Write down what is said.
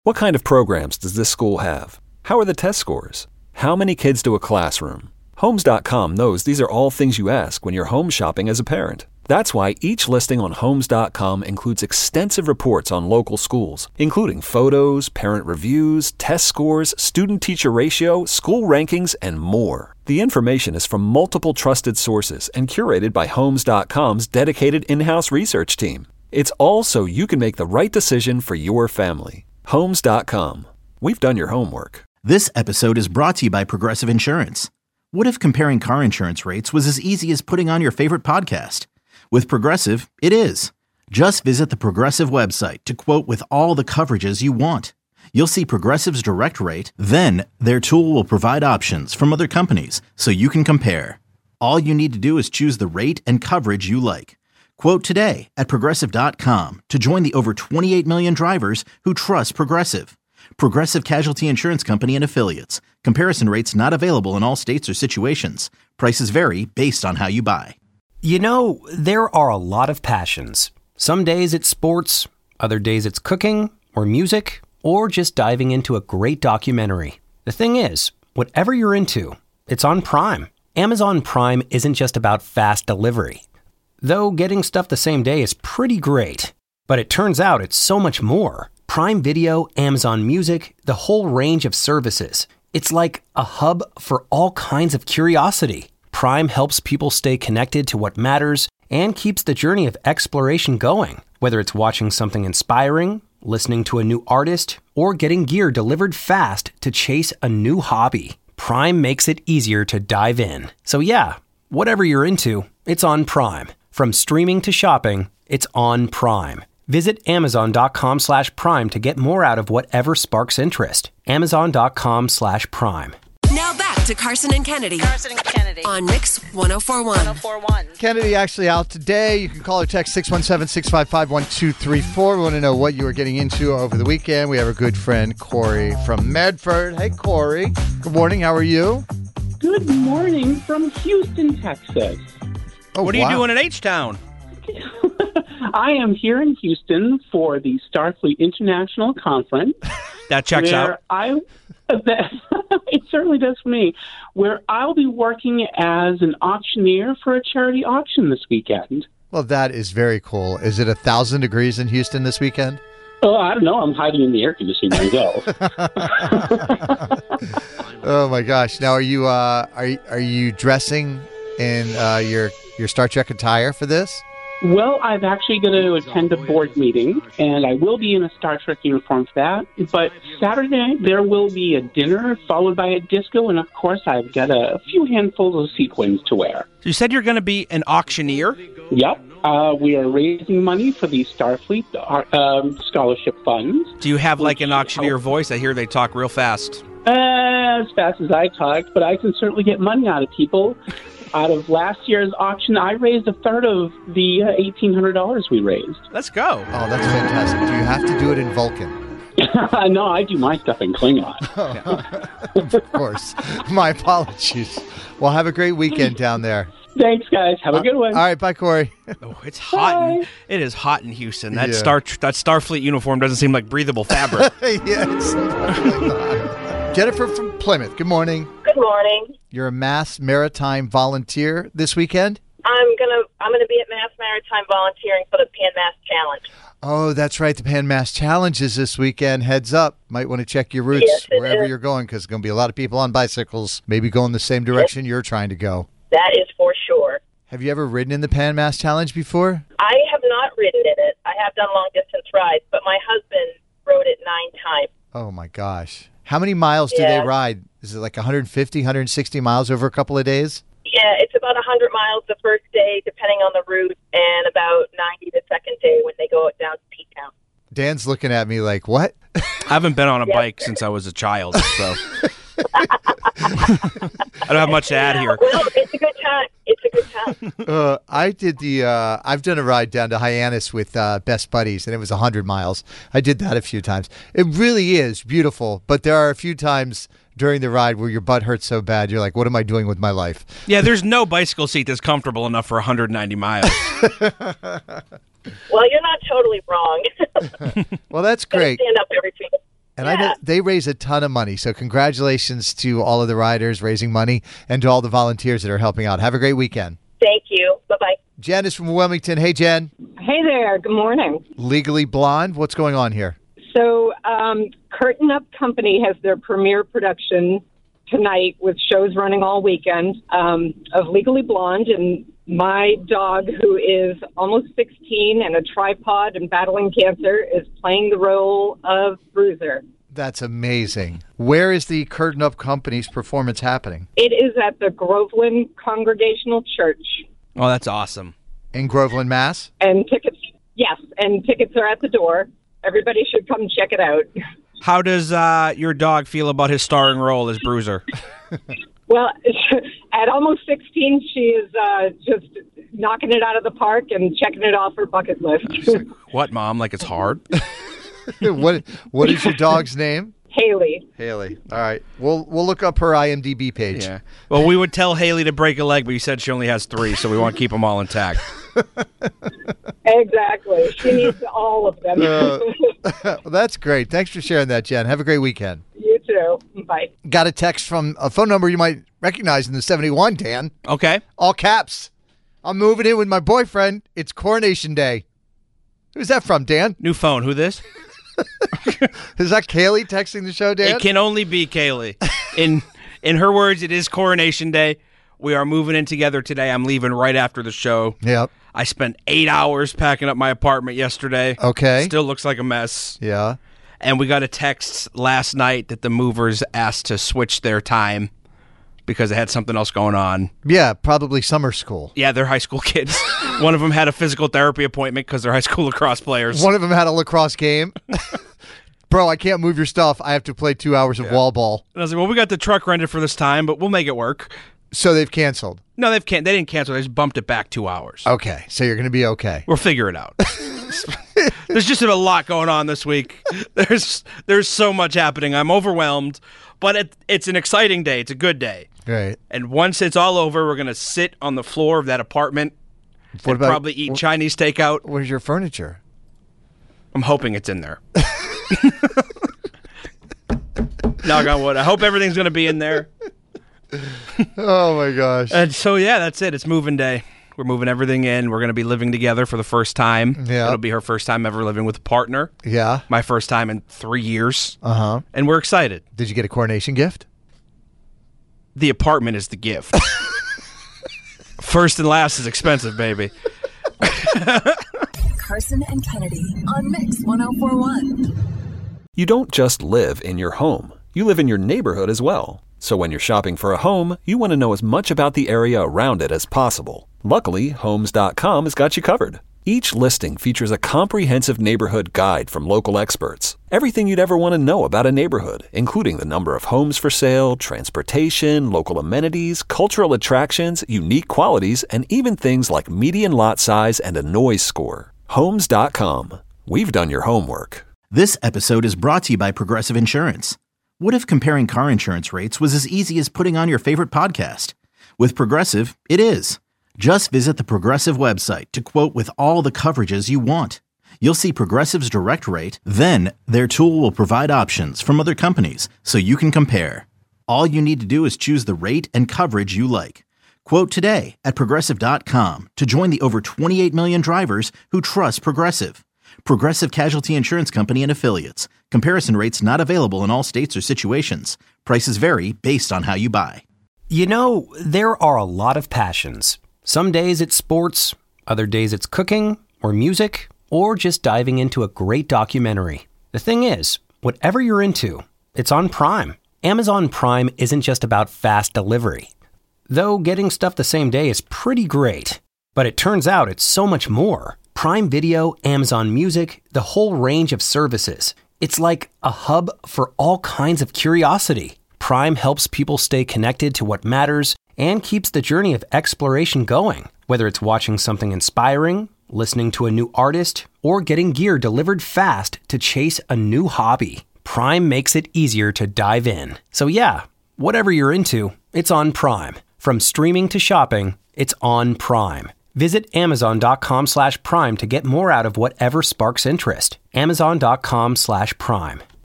What kind of programs does this school have? How are the test scores? How many kids do a classroom? Homes.com knows these are all things you ask when you're home shopping as a parent. That's why each listing on Homes.com includes extensive reports on local schools, including photos, parent reviews, test scores, student-teacher ratio, school rankings, and more. The information is from multiple trusted sources and curated by Homes.com's dedicated in-house research team. It's all so you can make the right decision for your family. Homes.com. We've done your homework. This episode is brought to you by Progressive Insurance. What if comparing car insurance rates was as easy as putting on your favorite podcast? With Progressive, it is. Just visit the Progressive website to quote with all the coverages you want. You'll see Progressive's direct rate, then their tool will provide options from other companies so you can compare. All you need to do is choose the rate and coverage you like. Quote today at Progressive.com to join the over 28 million drivers who trust Progressive. Progressive Casualty Insurance Company and Affiliates. Comparison rates not available in all states or situations. Prices vary based on how you buy. You know, there are a lot of passions. Some days it's sports, other days it's cooking or music, or just diving into a great documentary. The thing is, whatever you're into, it's on Prime. Amazon Prime isn't just about fast delivery. Though getting stuff the same day is pretty great. But it turns out it's so much more. Prime Video, Amazon Music, the whole range of services. It's like a hub for all kinds of curiosity. Prime helps people stay connected to what matters and keeps the journey of exploration going. Whether it's watching something inspiring, listening to a new artist, or getting gear delivered fast to chase a new hobby, Prime makes it easier to dive in. So yeah, whatever you're into, it's on Prime. From streaming to shopping, it's on Prime. Visit Amazon.com/Prime to get more out of whatever sparks interest. Amazon.com/Prime. Now back to Carson and Kennedy. Carson and Kennedy. On Mix 1041. 1041. Kennedy actually out today. You can call or text 617-655-1234. We want to know what you were getting into over the weekend. We have a good friend, Corey from Medford. Hey, Corey. Good morning. How are you? Good morning from Houston, Texas. Oh, what are you doing in H-Town? I am here in Houston for the Starfleet International Conference. That checks out. It certainly does for me. Where I'll be working as an auctioneer for a charity auction this weekend. Well, that is very cool. Is it 1,000 degrees in Houston this weekend? Oh, I don't know. I'm hiding in the air conditioning myself. Oh my gosh! Now, are you dressing in your Star Trek attire for this? Well, I'm actually going to attend a board meeting, and I will be in a Star Trek uniform for that. But Saturday, there will be a dinner followed by a disco, and of course, I've got a few handfuls of sequins to wear. So you said you're going to be an auctioneer? Yep. We are raising money for the Starfleet scholarship funds. Do you have like an auctioneer voice? I hear they talk real fast. As fast as I talk, but I can certainly get money out of people. Out of last year's auction, I raised a third of the $1,800 we raised. Let's go. Oh, that's fantastic. Do you have to do it in Vulcan? No, I do my stuff in Klingon. Of course. My apologies. Well, have a great weekend down there. Thanks, guys. Have a good one. All right, bye, Corey. Oh, it's hot. It is hot in Houston. That Starfleet uniform doesn't seem like breathable fabric. Yeah, it's definitely not. Jennifer from Plymouth, good morning. Good morning. You're a Mass Maritime volunteer this weekend? I'm gonna be at Mass Maritime volunteering for the Pan Mass Challenge. Oh, that's right. The Pan Mass Challenge is this weekend. Heads up. Might want to check your routes wherever you're going, because there's going to be a lot of people on bicycles, maybe going the same direction you're trying to go. That is for sure. Have you ever ridden in the Pan Mass Challenge before? I have not ridden in it. I have done long-distance rides, but my husband rode it 9 times. Oh, my gosh. How many miles do they ride? Is it like 150, 160 miles over a couple of days? Yeah, it's about 100 miles the first day, depending on the route, and about 90 the second day when they go down to P-Town. Dan's looking at me like, what? I haven't been on a bike since I was a child, so I don't have much to add here. Well, it's a good time. It's a good time. I've done a ride down to Hyannis with Best Buddies, and it was 100 miles. I did that a few times. It really is beautiful, but there are a few times during the ride where your butt hurts so bad, you're like, what am I doing with my life? Yeah, there's no bicycle seat that's comfortable enough for 190 miles. Well, you're not totally wrong. Well, that's great. Stand up every few. And I know they raise a ton of money. So congratulations to all of the riders raising money and to all the volunteers that are helping out. Have a great weekend. Thank you. Bye-bye. Jen is from Wilmington. Hey, Jen. Hey there. Good morning. Legally Blonde. What's going on here? So Curtain Up Company has their premiere production tonight with shows running all weekend of Legally Blonde. And my dog, who is almost 16 and a tripod and battling cancer, is playing the role of Bruiser. That's amazing. Where is the Curtain Up Company's performance happening? It is at the Groveland Congregational Church. Oh, that's awesome. In Groveland, Mass? And tickets are at the door. Everybody should come check it out. How does your dog feel about his starring role as Bruiser? Well, at almost 16, she is just knocking it out of the park and checking it off her bucket list. What, Mom? Like it's hard? What is your dog's name? Haley. All right. We'll look up her IMDb page. Yeah. Well, we would tell Haley to break a leg, but you said she only has 3, so we want to keep them all intact. Exactly. She needs all of them. That's great. Thanks for sharing that, Jen. Have a great weekend. You too. Bye. Got a text from a phone number you might recognize in the 71, Dan. Okay. All caps. I'm moving in with my boyfriend. It's Coronation Day. Who's that from, Dan? New phone. Who this? Is that Kaylee texting the show, Dan? It can only be Kaylee. In her words, it is Coronation Day. We are moving in together today. I'm leaving right after the show. Yep. I spent 8 hours packing up my apartment yesterday. Okay. Still looks like a mess. Yeah. And we got a text last night that the movers asked to switch their time because they had something else going on. Yeah, probably summer school. Yeah, they're high school kids. One of them had a physical therapy appointment because they're high school lacrosse players. One of them had a lacrosse game. Bro, I can't move your stuff. I have to play 2 hours of wall ball. And I was like, well, we got the truck rented for this time, but we'll make it work. So they've canceled? No, they didn't cancel. They just bumped it back 2 hours. Okay, so you're going to be okay. We'll figure it out. There's just a lot going on this week. There's so much happening. I'm overwhelmed, but it's an exciting day. It's a good day. Right. And once it's all over, we're going to sit on the floor of that apartment and probably eat Chinese takeout. Where's your furniture? I'm hoping it's in there. Knock on wood. I hope everything's going to be in there. Oh, my gosh. And so, yeah, that's it. It's moving day. We're moving everything in. We're going to be living together for the first time. Yeah. It'll be her first time ever living with a partner. Yeah. My first time in 3 years. Uh-huh. And we're excited. Did you get a coronation gift? The apartment is the gift. First and last is expensive, baby. Carson and Kennedy on Mix 104.1. You don't just live in your home. You live in your neighborhood as well. So when you're shopping for a home, you want to know as much about the area around it as possible. Luckily, Homes.com has got you covered. Each listing features a comprehensive neighborhood guide from local experts. Everything you'd ever want to know about a neighborhood, including the number of homes for sale, transportation, local amenities, cultural attractions, unique qualities, and even things like median lot size and a noise score. Homes.com. We've done your homework. This episode is brought to you by Progressive Insurance. What if comparing car insurance rates was as easy as putting on your favorite podcast? With Progressive, it is. Just visit the Progressive website to quote with all the coverages you want. You'll see Progressive's direct rate, then their tool will provide options from other companies so you can compare. All you need to do is choose the rate and coverage you like. Quote today at Progressive.com to join the over 28 million drivers who trust Progressive. Progressive Casualty Insurance Company and Affiliates. Comparison rates not available in all states or situations. Prices vary based on how you buy. You know, there are a lot of passions. Some days it's sports, other days it's cooking or music, or just diving into a great documentary. The thing is, whatever you're into, it's on Prime. Amazon Prime isn't just about fast delivery. Though getting stuff the same day is pretty great. But it turns out it's so much more. Prime Video, Amazon Music, the whole range of services. It's like a hub for all kinds of curiosity. Prime helps people stay connected to what matters and keeps the journey of exploration going. Whether it's watching something inspiring, listening to a new artist, or getting gear delivered fast to chase a new hobby, Prime makes it easier to dive in. So yeah, whatever you're into, it's on Prime. From streaming to shopping, it's on Prime. Visit Amazon.com/Prime to get more out of whatever sparks interest. Amazon.com/Prime.